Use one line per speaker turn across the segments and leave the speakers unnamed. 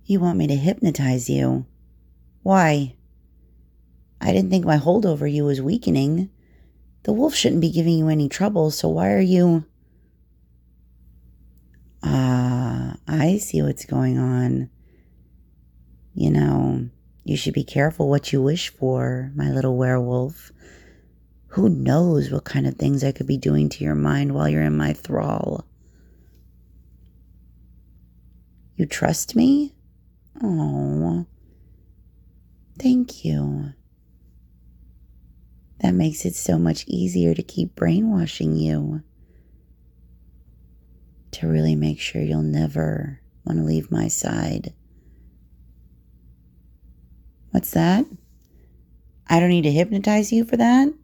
You want me to hypnotize you? Why? I didn't think my hold over you was weakening. The wolf shouldn't be giving you any trouble, so why are you... I see what's going on. You know, you should be careful what you wish for, my little werewolf. Who knows what kind of things I could be doing to your mind while you're in my thrall. You trust me? Oh, thank you. That makes it so much easier to keep brainwashing you. To really make sure you'll never want to leave my side. What's that? I don't need to hypnotize you for that?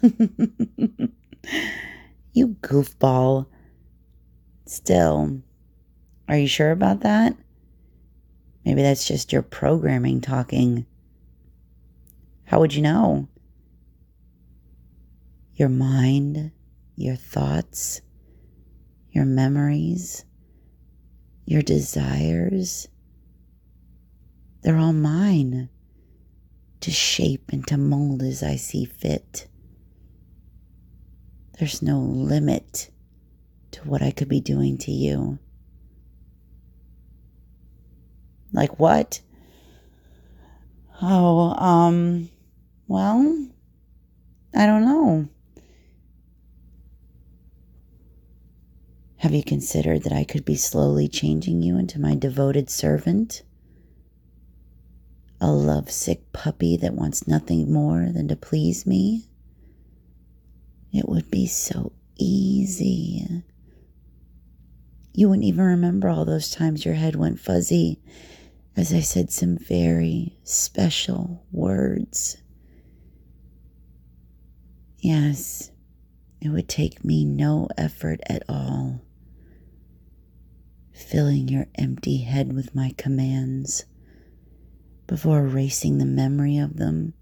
You goofball. Still, are you sure about that? Maybe that's just your programming talking. How would you know? Your mind, your thoughts, your memories, your desires, they're all mine to shape and to mold as I see fit. There's no limit to what I could be doing to you. Like what? Oh, well, I don't know. Have you considered that I could be slowly changing you into my devoted servant? A lovesick puppy that wants nothing more than to please me? It would be so easy. You wouldn't even remember all those times your head went fuzzy as I said some very special words. Yes, it would take me no effort at all, filling your empty head with my commands before erasing the memory of them,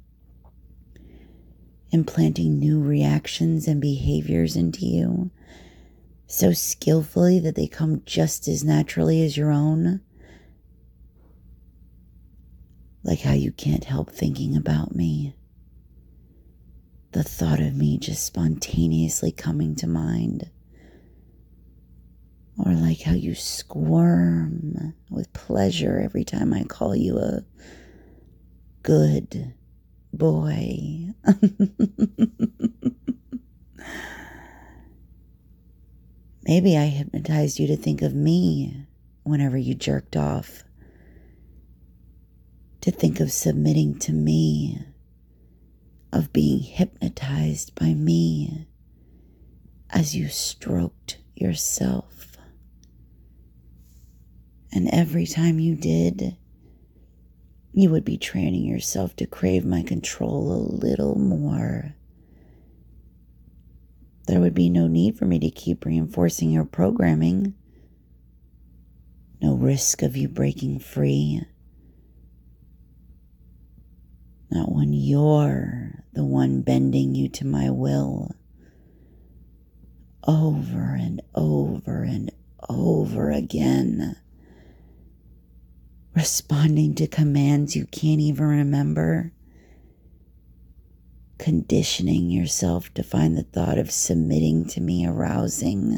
implanting new reactions and behaviors into you so skillfully that they come just as naturally as your own. Like how you can't help thinking about me. The thought of me just spontaneously coming to mind. Or like how you squirm with pleasure every time I call you a good boy. Maybe I hypnotized you to think of me whenever you jerked off. To think of submitting to me, of being hypnotized by me as you stroked yourself. And every time you did, you would be training yourself to crave my control a little more. There would be no need for me to keep reinforcing your programming. No risk of you breaking free. Not when you're the one bending you to my will. Over and over and over again. Responding to commands you can't even remember. Conditioning yourself to find the thought of submitting to me arousing.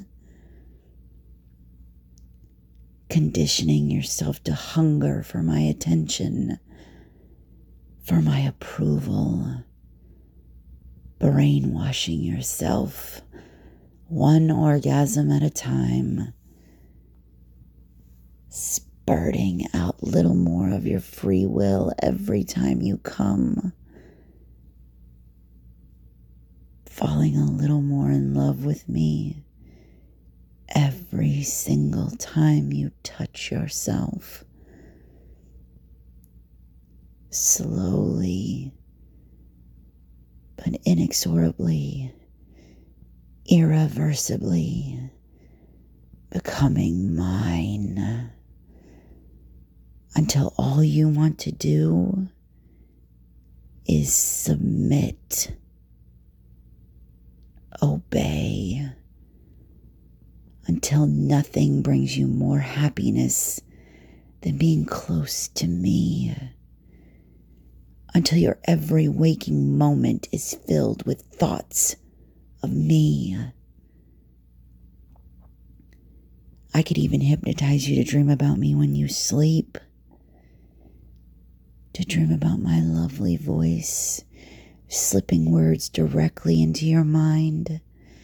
Conditioning yourself to hunger for my attention, for my approval. Brainwashing yourself, one orgasm at a time. Spurting out little more of your free will every time you come. Falling a little more in love with me every single time you touch yourself. Slowly, but inexorably, irreversibly becoming mine. Until all you want to do is submit. Obey. Until nothing brings you more happiness than being close to me, until your every waking moment is filled with thoughts of me. I could even hypnotize you to dream about me when you sleep, to dream about my lovely voice, slipping words directly into your mind,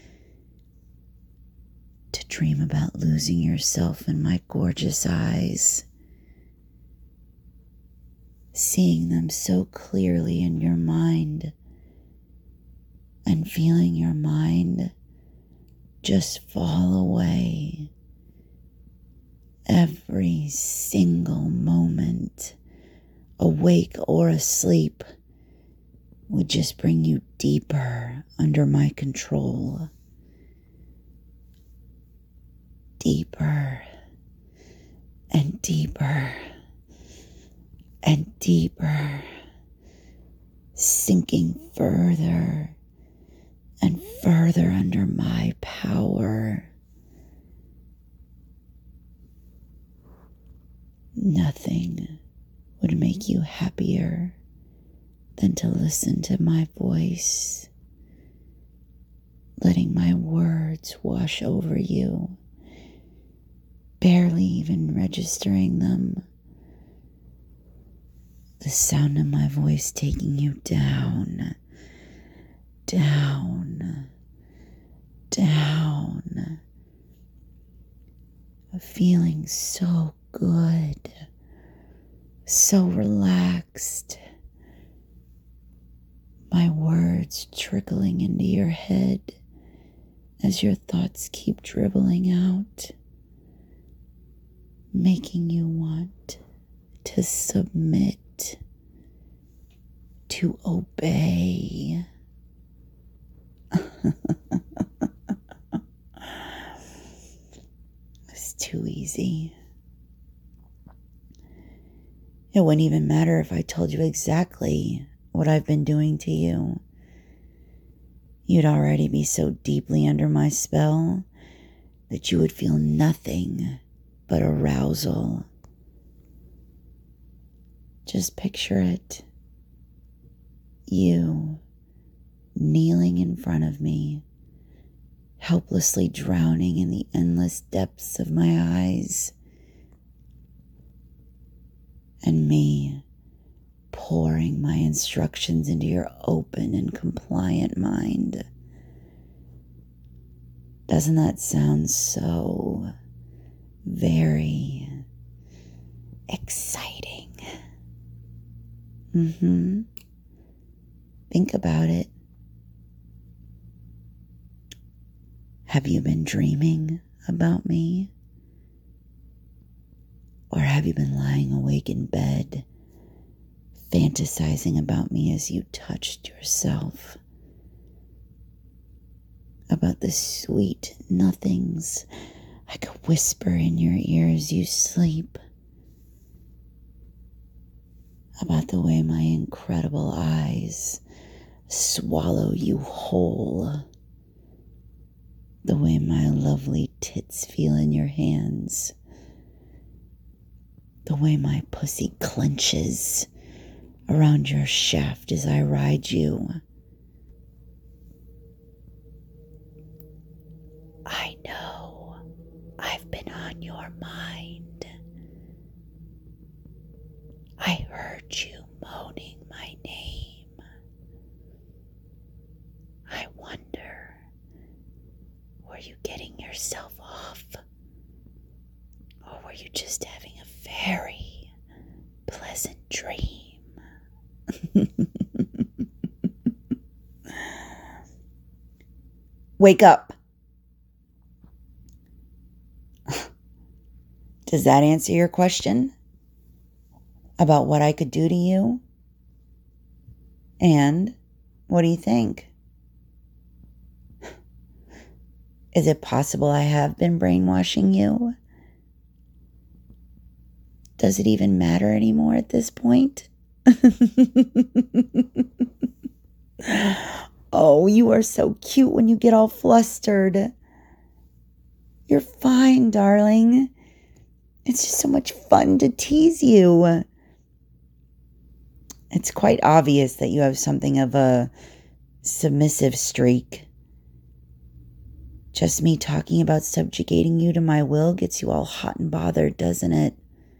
to dream about losing yourself in my gorgeous eyes, seeing them so clearly in your mind, and feeling your mind just fall away. Every single moment, awake or asleep, would just bring you deeper under my control. Deeper and deeper and deeper, sinking further and further under my power. Nothing would make you happier than to listen to my voice, letting my words wash over you, barely even registering them. The sound of my voice taking you down, down, down. Feeling so good, so relaxed. My words trickling into your head as your thoughts keep dribbling out, making you want to submit, to obey. It's too easy. It wouldn't even matter if I told you exactly what I've been doing to you. You'd already be so deeply under my spell that you would feel nothing but arousal. Just picture it. You kneeling in front of me, helplessly drowning in the endless depths of my eyes, and me pouring my instructions into your open and compliant mind. Doesn't that sound so very exciting? Think about it. Have you been dreaming about me? Or have you been lying awake in bed, fantasizing about me as you touched yourself? About the sweet nothings I could whisper in your ear as you sleep? About the way my incredible eyes swallow you whole? The way my lovely tits feel in your hands? The way my pussy clenches around your shaft as I ride you? I know I've been on your mind. I heard you moaning my name. I wonder, were you getting yourself off? Or were you just having a very pleasant dream? Wake up. Does that answer your question about what I could do to you? And what do you think? Is it possible I have been brainwashing you? Does it even matter anymore at this point? Oh, you are so cute when you get all flustered. You're fine, darling. It's just so much fun to tease you. It's quite obvious that you have something of a submissive streak. Just me talking about subjugating you to my will gets you all hot and bothered, doesn't it?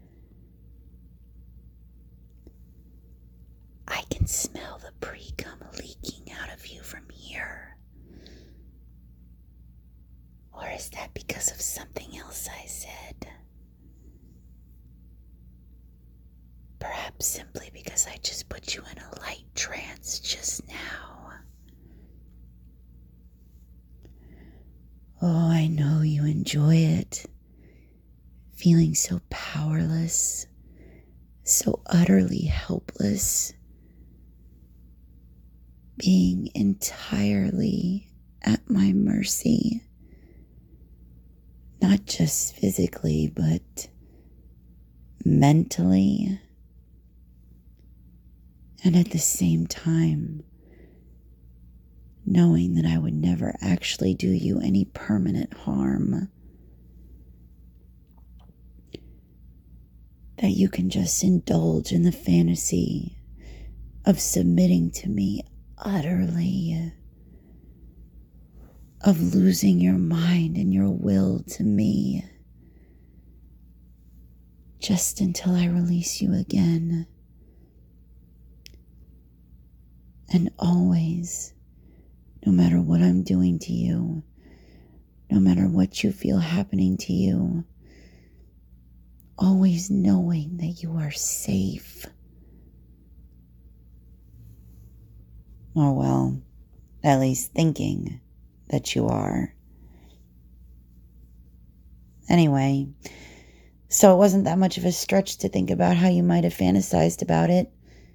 I can smell the pre-cum leaking out of you from here. Or is that because of something else I said? Perhaps simply because I just put you in a light trance just now. Oh, I know you enjoy it. Feeling so powerless, so utterly helpless. Being entirely at my mercy. Not just physically, but mentally. And at the same time, knowing that I would never actually do you any permanent harm. That you can just indulge in the fantasy of submitting to me utterly, of losing your mind and your will to me, just until I release you again. And always, no matter what I'm doing to you, no matter what you feel happening to you, always knowing that you are safe. Or well, at least thinking that you are. Anyway, so it wasn't that much of a stretch to think about how you might have fantasized about it.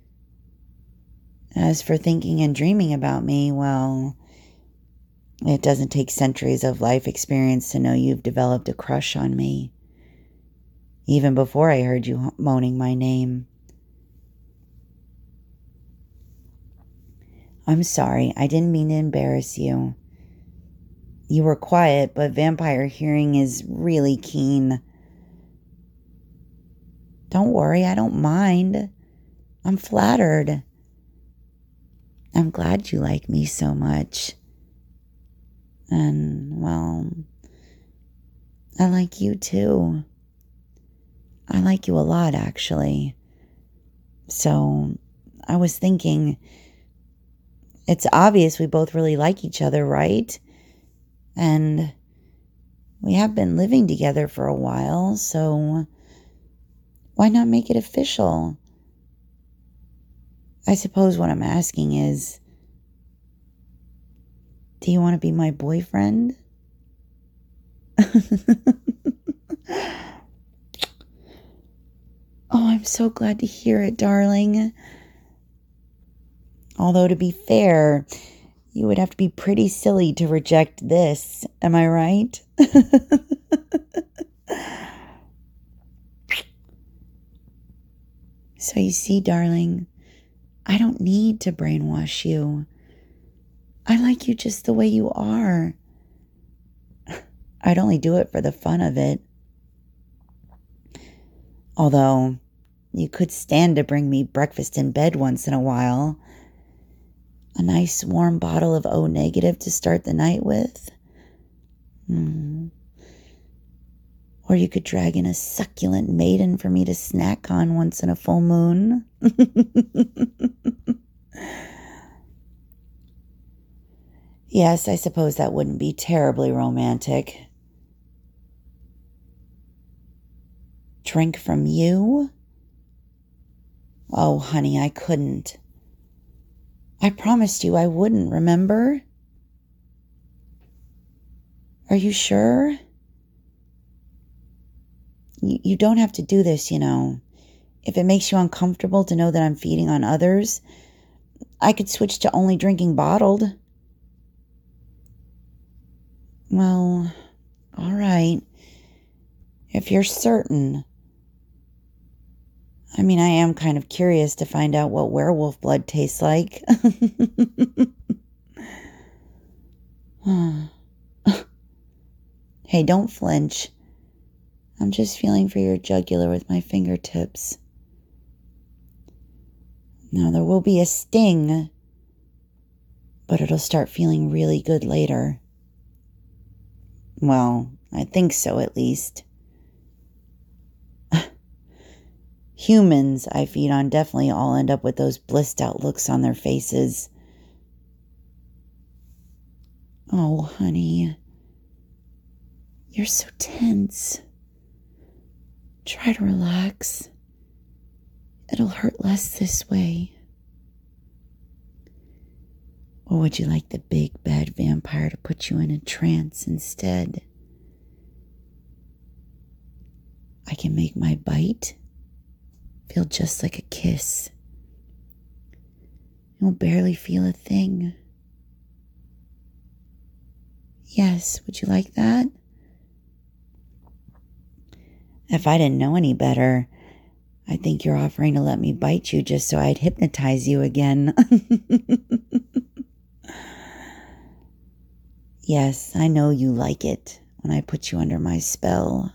As for thinking and dreaming about me, well, it doesn't take centuries of life experience to know you've developed a crush on me. Even before I heard you moaning my name. I'm sorry, I didn't mean to embarrass you. You were quiet, but vampire hearing is really keen. Don't worry, I don't mind. I'm flattered. I'm glad you like me so much. And, well, I like you too. I like you a lot, actually. So, I was thinking, it's obvious we both really like each other, right? And we have been living together for a while, so why not make it official? I suppose what I'm asking is, do you want to be my boyfriend? Oh, I'm so glad to hear it, darling. Although, to be fair, you would have to be pretty silly to reject this. Am I right? So you see, darling, I don't need to brainwash you. I like you just the way you are. I'd only do it for the fun of it. Although, you could stand to bring me breakfast in bed once in a while. A nice warm bottle of O negative to start the night with. Or you could drag in a succulent maiden for me to snack on once in a full moon. Yes, I suppose that wouldn't be terribly romantic. Drink from you? Oh, honey, I couldn't. I promised you I wouldn't, remember? Are you sure? You don't have to do this, you know. If it makes you uncomfortable to know that I'm feeding on others, I could switch to only drinking bottled. Well, all right. If you're certain. I mean, I am kind of curious to find out what werewolf blood tastes like. Hey, don't flinch. I'm just feeling for your jugular with my fingertips. Now, there will be a sting, but it'll start feeling really good later. Well, I think so, at least. Humans I feed on definitely all end up with those blissed out looks on their faces. Oh, honey, you're so tense. Try to relax. It'll hurt less this way. Or would you like the big bad vampire to put you in a trance instead? I can make my bite feel just like a kiss. You'll barely feel a thing. Yes, would you like that? If I didn't know any better, I think you're offering to let me bite you just so I'd hypnotize you again. Yes, I know you like it when I put you under my spell.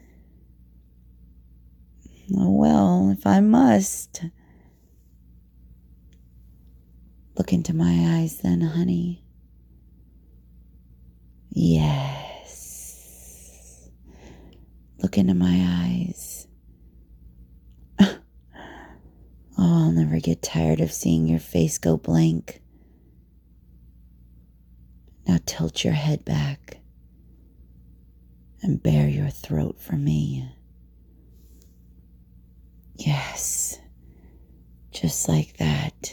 Oh well, if I must. Look into my eyes then, honey. Yes. Look into my eyes. Oh, I'll never get tired of seeing your face go blank. Now tilt your head back and bare your throat for me. Yes, just like that.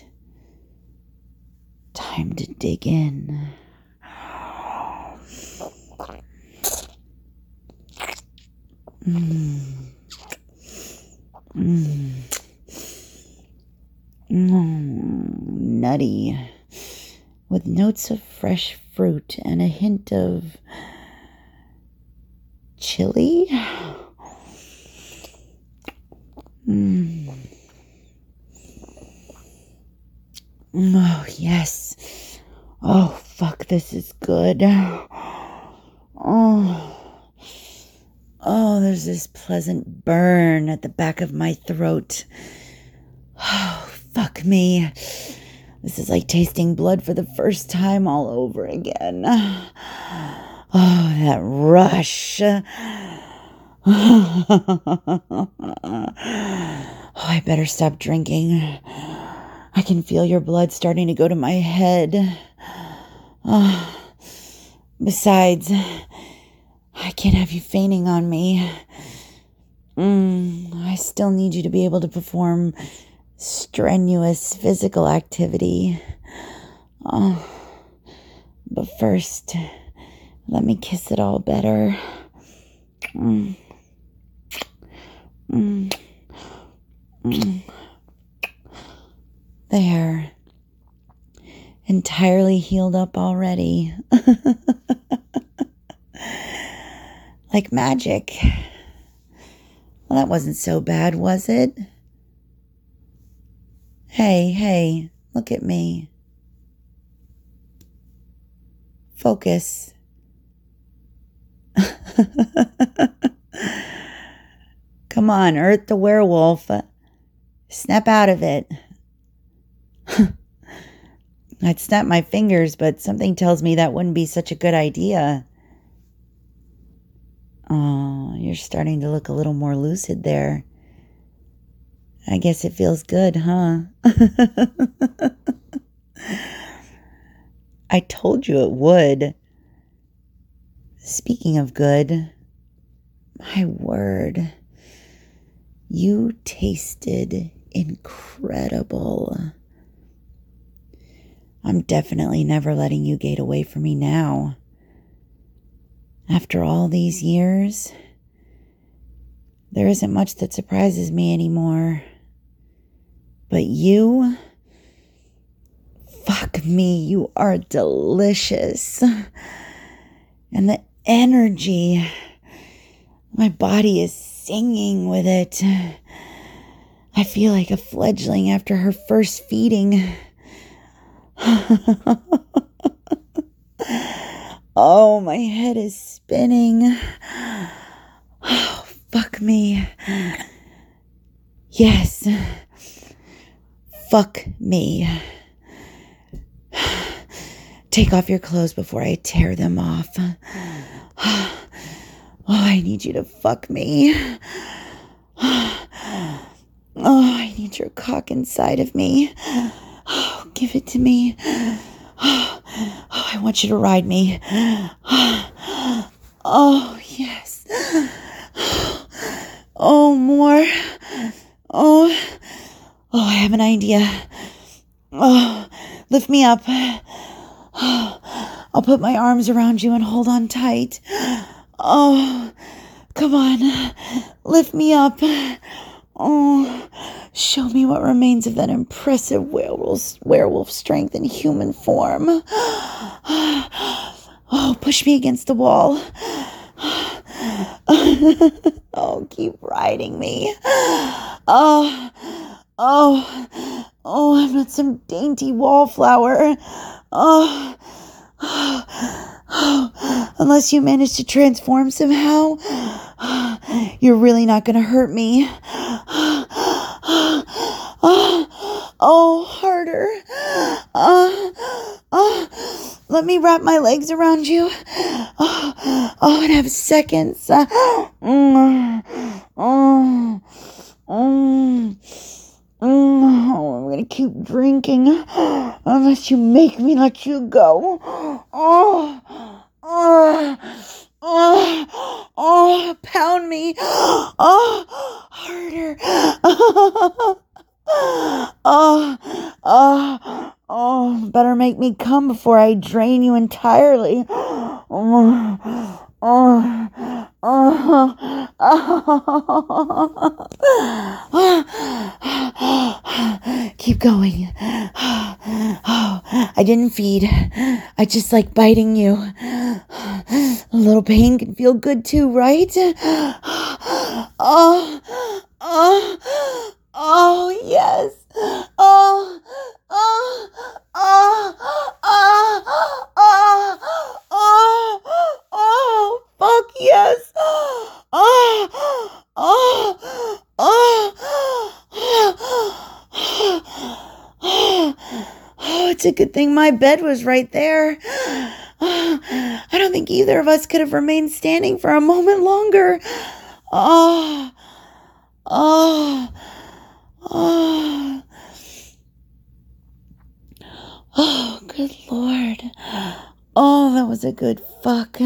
Time to dig in. Nutty, with notes of fresh fruit and a hint of chili. Oh, yes. Oh, fuck, this is good. Oh, there's this pleasant burn at the back of my throat. Oh, fuck me. This is like tasting blood for the first time all over again. Oh, that rush. Oh, I better stop drinking. I can feel your blood starting to go to my head. Oh, besides, I can't have you fainting on me. I still need you to be able to perform strenuous physical activity. Oh, but first, let me kiss it all better. There. Entirely healed up already. Like magic. Well, that wasn't so bad, was it? Hey, look at me. Focus. Come on, Earth the werewolf. Snap out of it. I'd snap my fingers, but something tells me that wouldn't be such a good idea. Oh, you're starting to look a little more lucid there. I guess it feels good, huh? I told you it would. Speaking of good, my word, you tasted incredible. I'm definitely never letting you gate away from me now. After all these years, there isn't much that surprises me anymore. But you, fuck me, you are delicious. And the energy, my body is singing with it. I feel like a fledgling after her first feeding. Oh, my head is spinning. Oh, fuck me. Yes. Fuck me. Take off your clothes before I tear them off. Oh, I need you to fuck me. Oh, I need your cock inside of me. Oh, give it to me. Oh, I want you to ride me. Oh, yes. Oh, more. Oh, I have an idea. Oh, lift me up. I'll put my arms around you and hold on tight. Oh, come on. Lift me up. Oh, show me what remains of that impressive werewolf strength in human form. Oh, push me against the wall. Oh, keep riding me. I'm not some dainty wallflower. Unless you manage to transform somehow, you're really not going to hurt me. Harder. Let me wrap my legs around you. And have seconds. I'm going to keep drinking unless you make me let you go. Pound me. Harder. Better make me come before I drain you entirely. Keep going. I didn't feed. I just like biting you. A little pain can feel good too, right? Yes. Fuck yes. It's a good thing my bed was right there. I don't think either of us could have remained standing for a moment longer. Good Lord. That was a good fuck.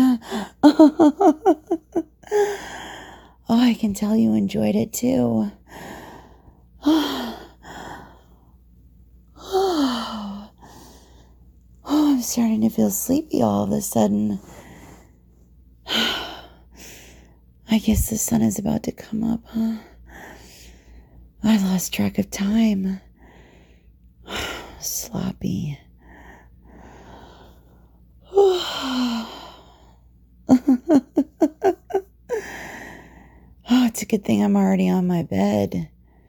I can tell you enjoyed it too. I'm starting to feel sleepy all of a sudden. I guess the sun is about to come up, huh? I lost track of time. Sloppy. It's a good thing I'm already on my bed.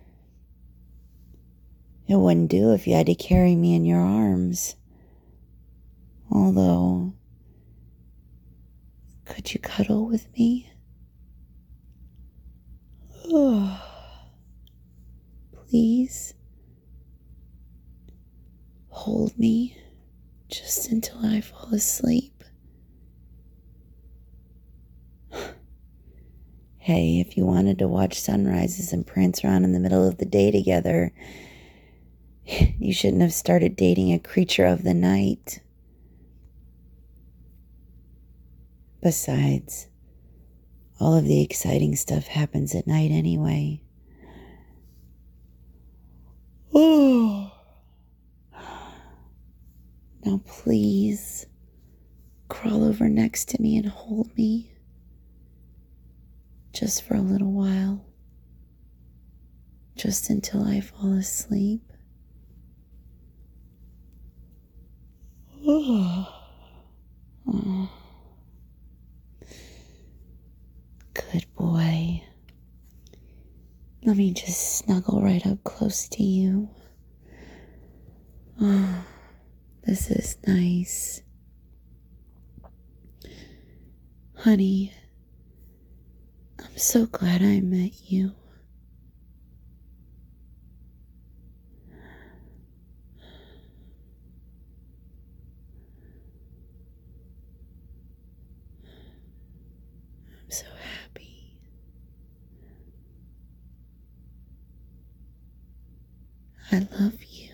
It wouldn't do if you had to carry me in your arms. Although, could you cuddle with me? Please? Hold me just until I fall asleep. Hey, if you wanted to watch sunrises and prance around in the middle of the day together, you shouldn't have started dating a creature of the night. Besides, all of the exciting stuff happens at night anyway. Now please, crawl over next to me and hold me. Just for a little while. Just until I fall asleep. Good boy. Let me just snuggle right up close to you. This is nice. Honey, I'm so glad I met you. I'm so happy. I love you.